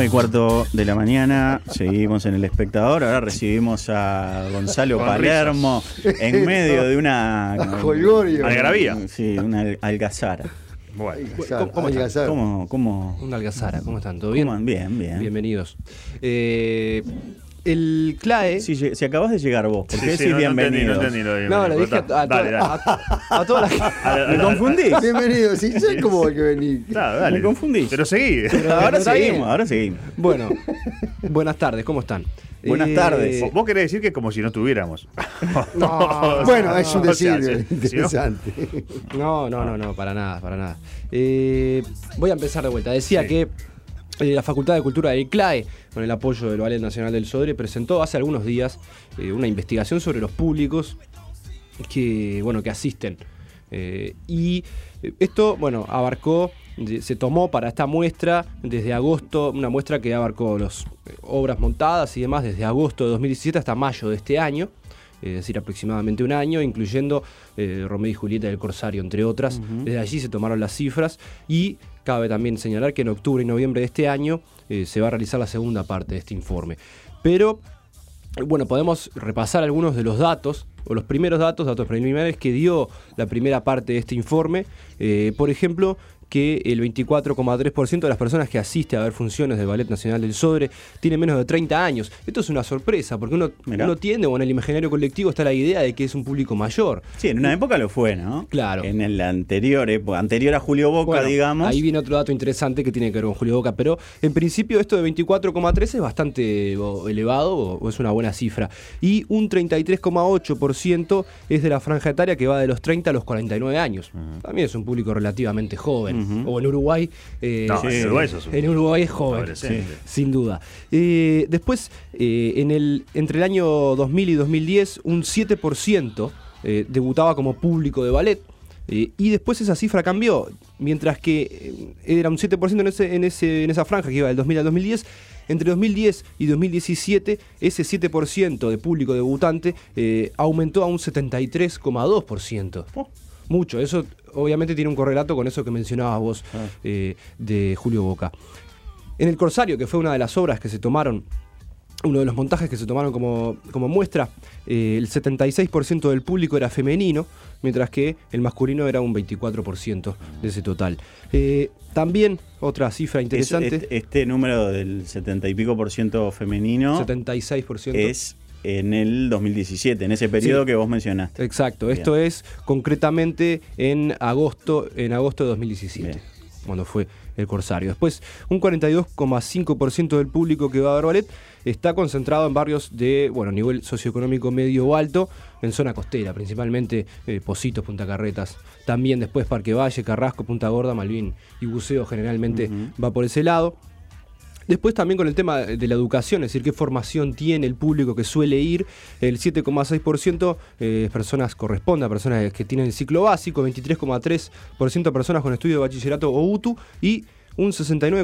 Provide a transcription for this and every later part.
9:15 de la mañana, seguimos en El Espectador. Ahora recibimos a Gonzalo Palermo en medio de una algarabía. Sí, una algazara. Bueno, ¿Cómo algazara? ¿Cómo? Una algazara, ¿cómo están? ¿Todo bien? Bien. Bienvenidos. El CLAE... Sí, si acabas de llegar vos, ¿por qué decís no bienvenido? No entendí lo de No, le dije a toda la... ¿Me confundís? Bienvenido, sí, sé cómo hay que venir. Claro, dale. ¿Me confundís? Pero seguí. Ahora está seguimos. Bueno, buenas tardes, ¿cómo están? Buenas tardes. Vos querés decir que es como si no estuviéramos. No, bueno, es un decir ¿sí, interesante. No, para nada. Voy a empezar de vuelta. Decía que la Facultad de Cultura del CLAE, con el apoyo del Ballet Nacional del Sodre, presentó hace algunos días una investigación sobre los públicos que asisten. Y esto, abarcó, se tomó para esta muestra desde agosto, una muestra que abarcó las obras montadas y demás desde agosto de 2017 hasta mayo de este año, es decir, aproximadamente un año, incluyendo Romeo y Julieta del Corsario, entre otras. Desde allí se tomaron las cifras y cabe también señalar que en octubre y noviembre de este año se va a realizar la segunda parte de este informe. Pero, podemos repasar algunos de los datos, o los primeros datos preliminares que dio la primera parte de este informe. Por ejemplo, que el 24,3% de las personas que asiste a ver funciones del Ballet Nacional del Sodre tiene menos de 30 años. Esto es una sorpresa, porque uno tiende, o en el imaginario colectivo está la idea de que es un público mayor. Sí, en una época lo fue, ¿no? Claro. En el anterior a Julio Boca, digamos. Ahí viene otro dato interesante que tiene que ver con Julio Boca, pero en principio esto de 24,3 es bastante elevado, o es una buena cifra. Y un 33,8% es de la franja etaria que va de los 30 a los 49 años. También es un público relativamente joven. O en Uruguay. En Uruguay en Uruguay es joven, sin duda. Después, entre el año 2000 y 2010, un 7% debutaba como público de ballet. Y después esa cifra cambió. Mientras que era un 7% en esa franja que iba del 2000 al 2010. Entre 2010 y 2017, ese 7% de público debutante aumentó a un 73,2%. Mucho, eso obviamente tiene un correlato con eso que mencionabas vos de Julio Boca. En El Corsario, que fue una de las obras que se tomaron, uno de los montajes que se tomaron como muestra, el 76% del público era femenino, mientras que el masculino era un 24% de ese total. También otra cifra interesante. Este número del 70 y pico % femenino 76% es en el 2017, en ese periodo que vos mencionaste. Exacto, Bien. Esto es concretamente en agosto de 2017, Bien. Cuando fue El Corsario. Después, un 42,5% del público que va a ver ballet está concentrado en barrios de nivel socioeconómico medio o alto, en zona costera, principalmente Positos, Punta Carretas. También después Parque Valle, Carrasco, Punta Gorda, Malvin y Buceo generalmente va por ese lado. Después también con el tema de la educación, es decir, qué formación tiene el público que suele ir. El 7,6% corresponde a personas que tienen el ciclo básico, 23,3% a personas con estudio de bachillerato o UTU y un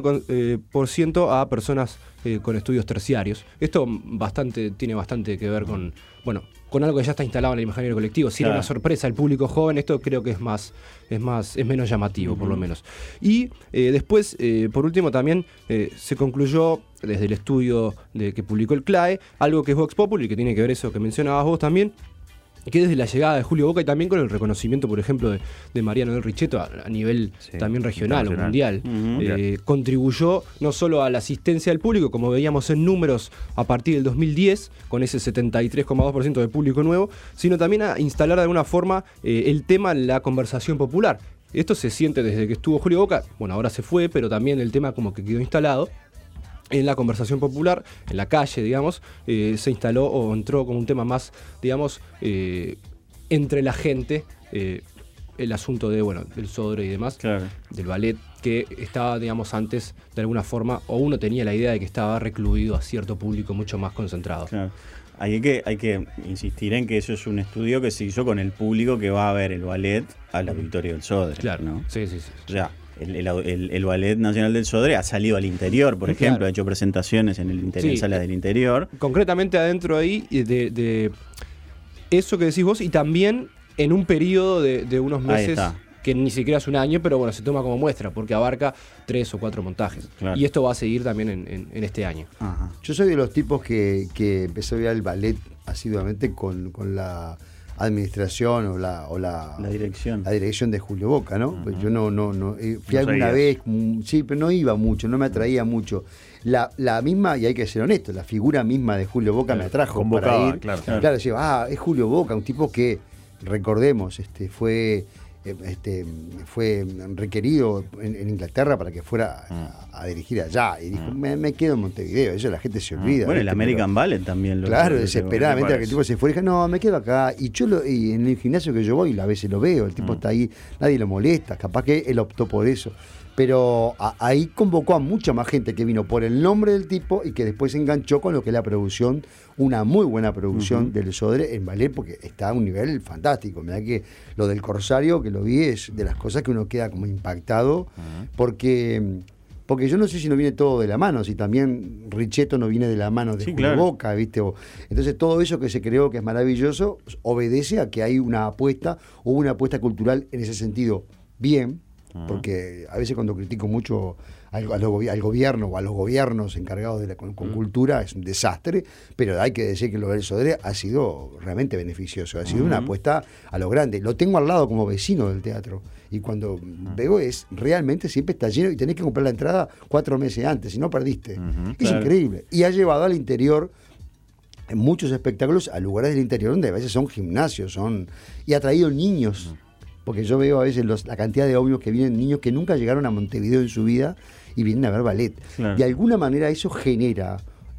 69% a personas con estudios terciarios. Esto tiene bastante que ver con algo que ya está instalado en el imaginario colectivo. Si era una sorpresa al público joven, esto creo que es menos llamativo, por lo menos. Y después, por último, también se concluyó desde el estudio que publicó el CLAE, algo que es Vox Populi, que tiene que ver eso que mencionabas vos también, que desde la llegada de Julio Boca y también con el reconocimiento, por ejemplo, de Mariano del Richetto a nivel también regional o mundial, contribuyó no solo a la asistencia del público, como veíamos en números a partir del 2010, con ese 73,2% de público nuevo, sino también a instalar de alguna forma el tema en la conversación popular. Esto se siente desde que estuvo Julio Boca, ahora se fue, pero también el tema como que quedó instalado en la conversación popular, en la calle, digamos, se instaló o entró como un tema más, digamos, entre la gente, el asunto del Sodre y demás, del ballet, que estaba, digamos, antes, de alguna forma, o uno tenía la idea de que estaba recluido a cierto público mucho más concentrado. Claro. Hay que insistir en que eso es un estudio que se hizo con el público que va a ver el ballet a la Victoria del Sodre. Claro, ¿no? Sí. Ya. El Ballet Nacional del Sodre ha salido al interior, por ejemplo, ha hecho presentaciones en el interior, en salas del interior. Concretamente adentro ahí de eso que decís vos, y también en un periodo de unos meses que ni siquiera es un año, pero bueno, se toma como muestra, porque abarca 3 o 4 montajes. Claro. Y esto va a seguir también en este año. Ajá. Yo soy de los tipos que empezó a ver el ballet asiduamente con la administración o la dirección de Julio Boca, ¿no? Pues yo no fui alguna vez, sí, pero no iba mucho, no me atraía mucho. La misma, y hay que ser honesto, la figura misma de Julio Boca me atrajo para ir. Claro, decía, es Julio Boca, un tipo que, recordemos, fue requerido en Inglaterra para que fuera a dirigir allá, y dijo, me quedo en Montevideo. Eso la gente se olvida. Bueno, el American Ballet también claro, desesperadamente que el tipo se fue y dije, no, me quedo acá. Y y en el gimnasio que yo voy, a veces lo veo, el tipo está ahí, nadie lo molesta, capaz que él optó por eso. Pero ahí convocó a mucha más gente que vino por el nombre del tipo y que después se enganchó con lo que es la producción, una muy buena producción del Sodre en ballet, porque está a un nivel fantástico. Mirá que lo del Corsario, que lo vi, es de las cosas que uno queda como impactado, porque yo no sé si no viene todo de la mano, si también Richetto no viene de la mano de Julio Boca, ¿viste? Entonces todo eso que se creó, que es maravilloso, obedece a que hay una apuesta, o una apuesta cultural en ese sentido bien, porque a veces cuando critico mucho al gobierno o a los gobiernos encargados con cultura es un desastre, pero hay que decir que lo del Sodre ha sido realmente beneficioso, ha sido una apuesta a lo grande. Lo tengo al lado como vecino del teatro y cuando veo realmente siempre está lleno y tenés que comprar la entrada 4 meses antes, si no perdiste. Es increíble. Y ha llevado al interior en muchos espectáculos a lugares del interior donde a veces son gimnasios, y ha traído niños. Porque yo veo a veces la cantidad de ómnibus que vienen, niños que nunca llegaron a Montevideo en su vida y vienen a ver ballet. Claro. De alguna manera eso genera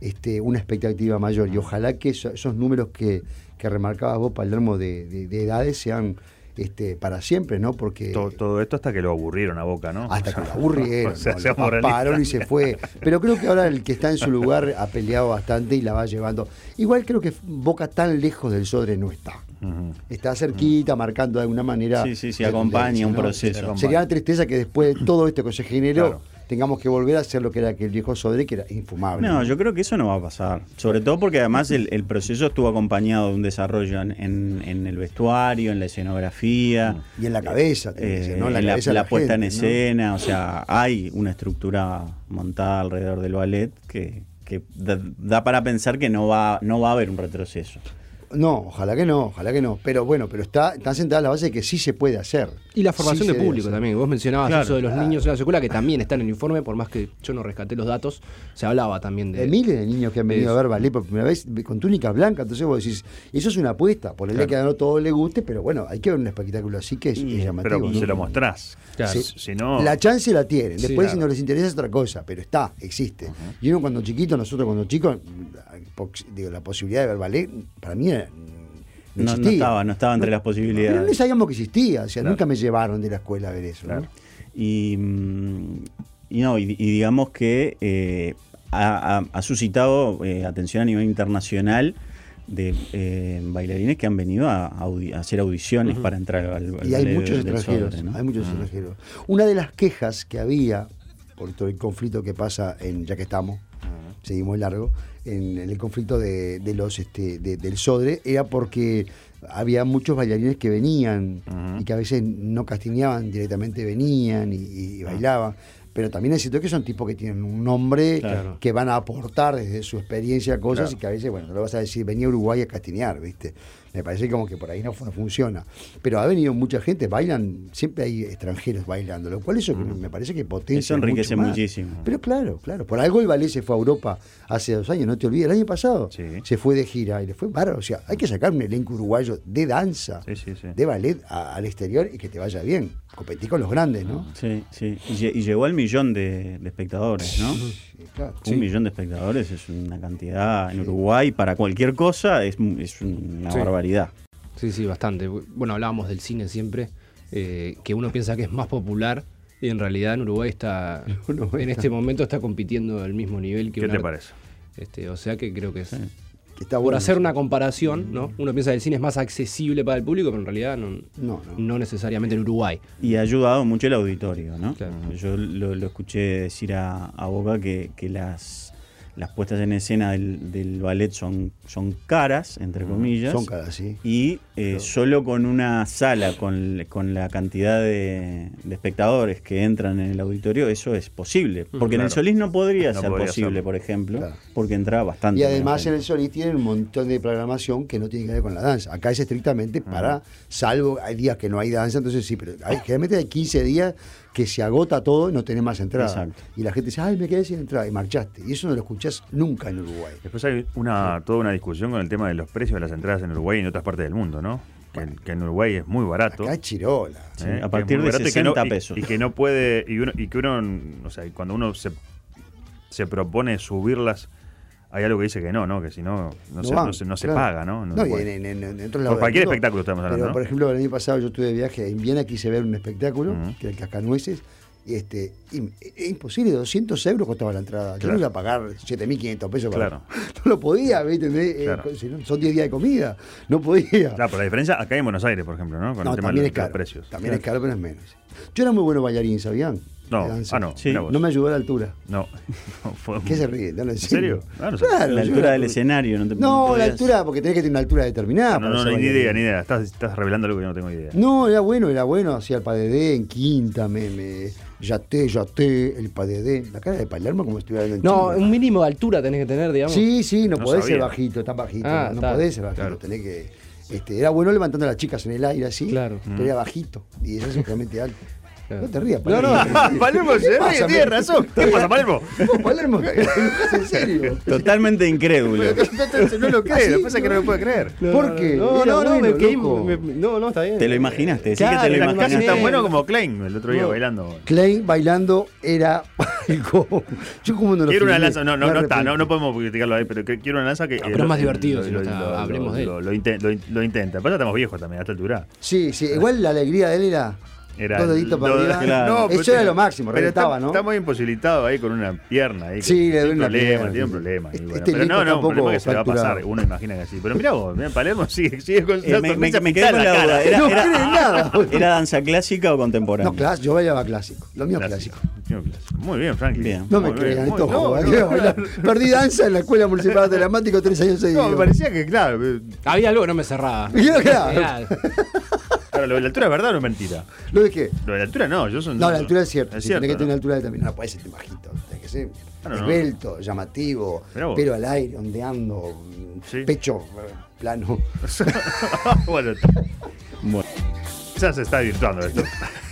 una expectativa mayor, y ojalá que esos números que remarcabas vos, Palermo, de edades sean para siempre, ¿no? Porque todo esto hasta que lo aburrieron a Boca, ¿no? Hasta que lo aburrieron, lo paró y se fue. Pero creo que ahora el que está en su lugar ha peleado bastante y la va llevando. Igual creo que Boca tan lejos del Sodre no está. Está cerquita, marcando de alguna manera. Sí, acompaña un proceso. Sería una tristeza que después de todo esto que se generó, tengamos que volver a hacer lo que era aquel viejo Sodre, que era infumable. No, yo creo que eso no va a pasar. Sobre todo porque además el proceso estuvo acompañado de un desarrollo en el vestuario, en la escenografía. Y en la cabeza, ¿no? La puesta en escena. O sea, hay una estructura montada alrededor del ballet que da para pensar que no va a haber un retroceso. No, ojalá que no. Pero bueno, está sentada la base de que sí se puede hacer. Y la formación de público también. Vos mencionabas eso de los niños en la escuela, que también está en el informe, por más que yo no rescaté los datos, se hablaba también de miles de niños que han venido a ver ballet por primera vez con túnica blanca. Entonces vos decís, eso es una apuesta, por el día que a no todo le guste, pero bueno, hay que ver un espectáculo así que es llamativo. Pero se lo mostrás. Claro. Si no... La chance la tienen. Después, si no les interesa es otra cosa, pero existe. Y uno nosotros cuando chicos, la posibilidad de ver ballet, para mí no estaba entre las posibilidades. Pero no sabíamos que existía, o sea, nunca me llevaron de la escuela a ver eso. Claro. Y digamos que ha suscitado atención a nivel internacional de bailarines que han venido a hacer audiciones para entrar al y hay muchos extranjeros, Sodre, ¿no? Hay muchos extranjeros. Una de las quejas que había por todo el conflicto que pasa ya que estamos, seguimos largo, en el conflicto del Sodre, era porque había muchos bailarines que venían y que a veces no castineaban directamente, venían y bailaban. Pero también es cierto que son tipos que tienen un nombre, que van a aportar desde su experiencia cosas, y que a veces, no le vas a decir, venía a Uruguay a castinear, ¿viste? Me parece como que por ahí no funciona. Pero ha venido mucha gente, bailan, siempre hay extranjeros bailando, lo cual eso me parece que potencia. Eso enriquece mucho muchísimo. Pero claro, por algo el ballet se fue a Europa hace 2 años, no te olvides, el año pasado se fue de gira y le fue bárbaro. O sea, hay que sacar un elenco uruguayo de danza, de ballet al exterior y que te vaya bien. Competí con los grandes, ¿no? Sí. Y llegó al 1.000.000 de espectadores, ¿no? Claro. 1.000.000 de espectadores es una cantidad en Uruguay para cualquier cosa, es una barbaridad. Sí, bastante. Bueno, hablábamos del cine siempre, que uno piensa que es más popular y en realidad en Uruguay en este momento está compitiendo al mismo nivel que ¿Qué te parece? O sea que creo que es... Que está por bueno, hacer una comparación, ¿no? Uno piensa que el cine es más accesible para el público, pero en realidad no necesariamente en Uruguay. Y ha ayudado mucho el auditorio, ¿no? Claro. Yo lo escuché decir a Boca que las puestas en escena del ballet son caras, entre comillas. Son caras, sí. Y solo con una sala, con la cantidad de espectadores que entran en el auditorio, eso es posible. Porque en el Solís no podría ser posible, por ejemplo, porque entra bastante. Y además en el Solís tienen un montón de programación que no tiene que ver con la danza. Acá es estrictamente para, salvo hay días que no hay danza, entonces sí, pero generalmente hay 15 días que se agota todo y no tenés más entrada. Exacto. Y la gente dice, ay, me quedé sin entrada y marchaste. Y eso no lo escuchás nunca en Uruguay. Después hay toda una discusión con el tema de los precios de las entradas en Uruguay y en otras partes del mundo, ¿no? Que en Uruguay es muy barato. Acá es chirola. Sí, a partir de 60 pesos. Y que no puede, y que uno, o sea, cuando uno se propone subirlas, hay algo que dice que no, que si no se paga, ¿no? No, y en otros lados por cualquier del mundo, espectáculo estamos hablando, pero, ¿no? por ejemplo, el año pasado yo estuve de viaje en Viena, quise ver un espectáculo, que era el Cascanueces, y es imposible, 200 euros costaba la entrada. Yo no iba a pagar 7.500 pesos. Claro. No lo podía, ¿entendés? Claro. Son 10 días de comida, no podía. Claro, pero la diferencia acá en Buenos Aires, por ejemplo, ¿no? Con el tema de los precios. También es caro, pero es menos. Yo era muy bueno bailarín, ¿sabían? No, sí. No me ayudó a la altura. No fue ¿Qué se ríe? ¿En serio? No sé. Claro, la altura del escenario. No, la altura, porque tenés que tener una altura determinada. No, ni idea. Estás revelando algo que yo no tengo idea. No, era bueno. Hacía el padedé en quinta, yaté, el padedé. La cara de Palermo como si estuviera en No, Chile. un mínimo de altura tenés que tener, digamos. Sí, no podés sabía. ser bajito, tan bajito. No está, podés ser bajito, claro. tenés que... era bueno levantando a las chicas en el aire así, Claro. pero era bajito. Y eso es realmente alto. Claro. No te rías, No, Palermo. Palermo se ríe, tiene razón. ¿Qué pasa, Palermo? Vos, Palermo, en serio. Totalmente incrédulo. No lo cree, lo que pasa es que no lo puede creer. ¿Por qué? No, está bien. Te lo imaginaste, sí Claro, que te lo Casi imaginaste. tan bueno como Klein el otro día bailando. Klein bailando era algo. Yo como no lo Quiero una filmé, lanza, no podemos criticarlo ahí, pero quiero una lanza que. pero es más divertido si no está, hablemos de él. Lo intenta. Pasa estamos viejos también a esta altura. Sí, igual la alegría de él era dos deditos para arriba. Claro. Eso era lo máximo, pero reventaba, ¿no? Está muy imposibilitado ahí con una pierna. Ahí, Sí, le doy una pierna. Tiene un problema. Y bueno, Este pero Lico un tampoco problema que se le va a pasar. fracturado. Uno imagina que así. Pero mirá vos, Palermo sigue con Me quedé con la duda. No cree nada. ¿Era danza clásica o contemporánea? No, yo bailaba clásico. Lo mío clásico. Muy bien, Franklin. Bien. No me crean, esto joda. Perdí danza en la Escuela Municipal de Dramático 3 años seguidos. No, me parecía que, claro. Había algo que no me cerraba. Claro. Claro, lo de la altura es verdad o no es mentira. ¿Lo de qué? Lo de la altura no, No, la altura es cierto. Es Si cierto, tenés que tener ¿no? una altura determinada. No puede ser bajito. Tenés que ser no. esbelto, llamativo, Mirá vos. pelo al aire, ondeando, Sí. pecho plano. Bueno, Bueno. ya se está virtuando esto.